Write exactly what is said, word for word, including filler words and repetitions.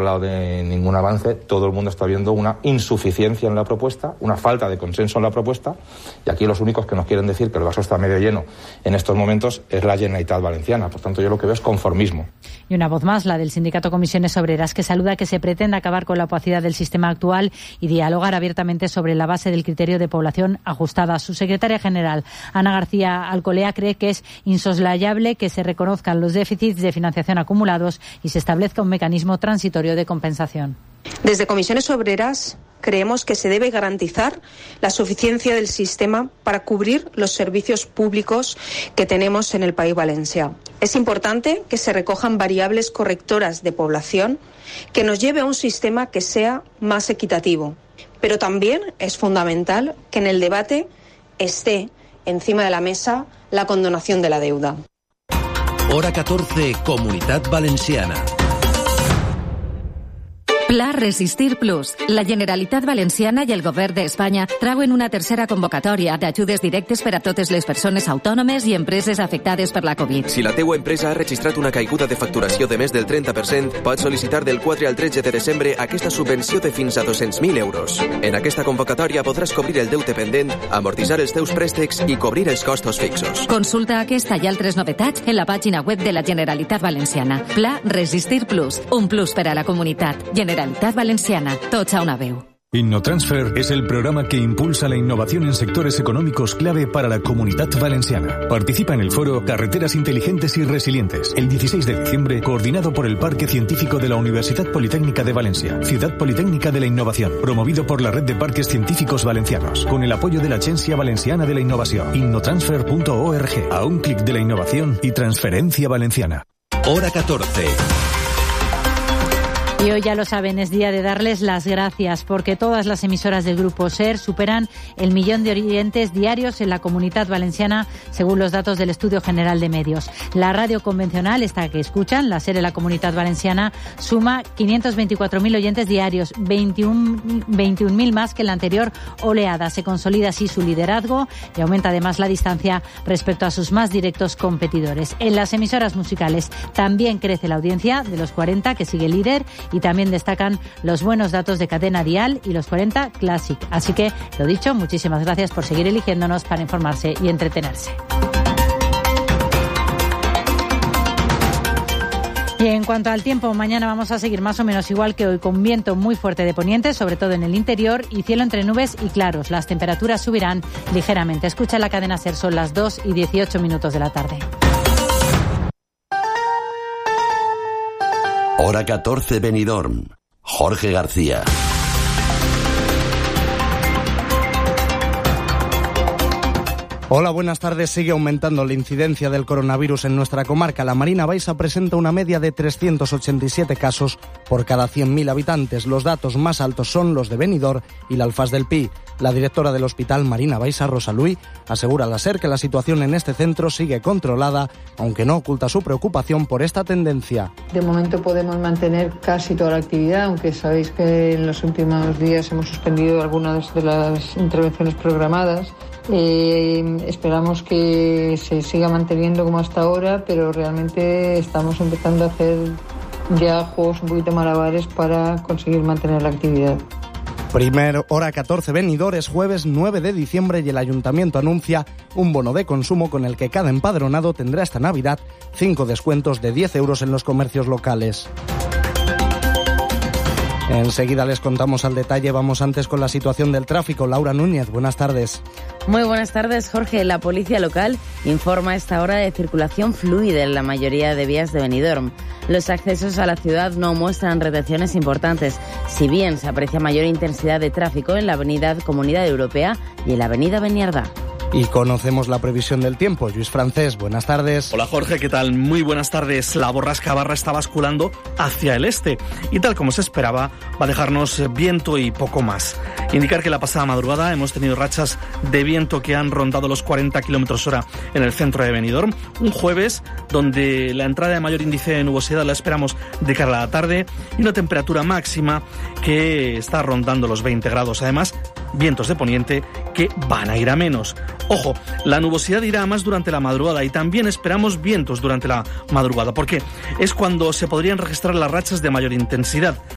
hablado de ningún avance, todo el mundo está viendo una insuficiencia en la propuesta, una falta de consenso en la propuesta, y aquí los únicos que nos quieren decir que el vaso está medio lleno en estos momentos es la Generalitat Valenciana. Por tanto, yo lo que veo es conformismo. Y una voz más, la del sindicato Comisiones Obreras, que saluda que se pretenda acabar con la opacidad del sistema actual y dialogar abiertamente sobre la base del criterio de población ajustada. Su secretaria general, Ana García Alcolea, cree que es insoslayable que se reconozcan los déficits de financiación acumulados y se establezca un mecanismo transitorio de compensación. Desde Comisiones Obreras creemos que se debe garantizar la suficiencia del sistema para cubrir los servicios públicos que tenemos en el País Valencià. Es importante que se recojan variables correctoras de población que nos lleve a un sistema que sea más equitativo. Pero también es fundamental que en el debate esté encima de la mesa la condonación de la deuda. Hora catorce, Comunitat Valenciana. Pla Resistir Plus. La Generalitat Valenciana i el Govern d'Espanya trauen una tercera convocatòria d'ajudes directes per a totes les persones autònomes i empreses afectades per la Covid. Si la teua empresa ha registrat una caiguda de facturació de més del trenta per cent, pots sol·licitar del quatre al tretze de desembre aquesta subvenció de fins a dos-cents mil euros. En aquesta convocatòria podràs cobrir el deute pendent, amortitzar els teus préstecs i cobrir els costos fixos. Consulta aquesta i altres novetats en la pàgina web de la Generalitat Valenciana. Pla Resistir Plus. Un plus per a la comunitat. Generalitat Valenciana, tots a una veu. InnoTransfer es el programa que impulsa la innovación en sectores económicos clave para la Comunitat Valenciana. Participa en el foro Carreteras Inteligentes y Resilientes, el dieciséis de diciembre, coordinado por el Parque Científico de la Universidad Politécnica de Valencia, Ciudad Politécnica de la Innovación, promovido por la Red de Parques Científicos Valencianos, con el apoyo de la Agencia Valenciana de la Innovación. innotransfer punto org, a un clic de la innovación y transferencia valenciana. Hora catorce. Y hoy ya lo saben, es día de darles las gracias porque todas las emisoras del Grupo SER superan el millón de oyentes diarios en la Comunitat Valenciana, según los datos del Estudio General de Medios. La radio convencional, esta que escuchan, la SER en la Comunitat Valenciana, suma quinientos veinticuatro mil oyentes diarios, veintiún mil más que en la anterior oleada. Se consolida así su liderazgo y aumenta además la distancia respecto a sus más directos competidores. En las emisoras musicales también crece la audiencia de los cuarenta, que sigue líder, y también destacan los buenos datos de Cadena Dial y los cuarenta Classic. Así que, lo dicho, muchísimas gracias por seguir eligiéndonos para informarse y entretenerse. Y en cuanto al tiempo, mañana vamos a seguir más o menos igual que hoy, con viento muy fuerte de poniente, sobre todo en el interior, y cielo entre nubes y claros. Las temperaturas subirán ligeramente. Escucha la cadena SER, son las dos y dieciocho minutos de la tarde. Hora catorce, Benidorm. Jorge García. Hola, buenas tardes. Sigue aumentando la incidencia del coronavirus en nuestra comarca. La Marina Baixa presenta una media de trescientos ochenta y siete casos por cada cien mil habitantes. Los datos más altos son los de Benidorm y la Alfàs del Pi. La directora del Hospital Marina Baixa, Rosa Luis, asegura a la SER que la situación en este centro sigue controlada, aunque no oculta su preocupación por esta tendencia. De momento podemos mantener casi toda la actividad, aunque sabéis que en los últimos días hemos suspendido algunas de las intervenciones programadas. Eh, esperamos que se siga manteniendo como hasta ahora, pero realmente estamos empezando a hacer ya juegos un poquito malabares para conseguir mantener la actividad. Primer Hora catorce, Benidorm, es jueves nueve de diciembre y el Ayuntamiento anuncia un bono de consumo con el que cada empadronado tendrá esta Navidad cinco descuentos de diez euros en los comercios locales. Enseguida les contamos al detalle. Vamos antes con la situación del tráfico. Laura Núñez, buenas tardes. Muy buenas tardes, Jorge. La policía local informa a esta hora de circulación fluida en la mayoría de vías de Benidorm. Los accesos a la ciudad no muestran retenciones importantes, si bien se aprecia mayor intensidad de tráfico en la avenida Comunidad Europea y en la avenida Beniardá. Y conocemos la previsión del tiempo. Luis Francés, buenas tardes. Hola Jorge, ¿qué tal? Muy buenas tardes. La borrasca Barra está basculando hacia el este y tal como se esperaba va a dejarnos viento y poco más. Indicar que la pasada madrugada hemos tenido rachas de viento que han rondado los cuarenta kilómetros hora en el centro de Benidorm. Un jueves donde la entrada de mayor índice de nubosidad la esperamos de cara a la tarde y una temperatura máxima que está rondando los veinte grados. Además, vientos de poniente que van a ir a menos. Ojo, la nubosidad irá a más durante la madrugada y también esperamos vientos durante la madrugada, porque es cuando se podrían registrar las rachas de mayor intensidad.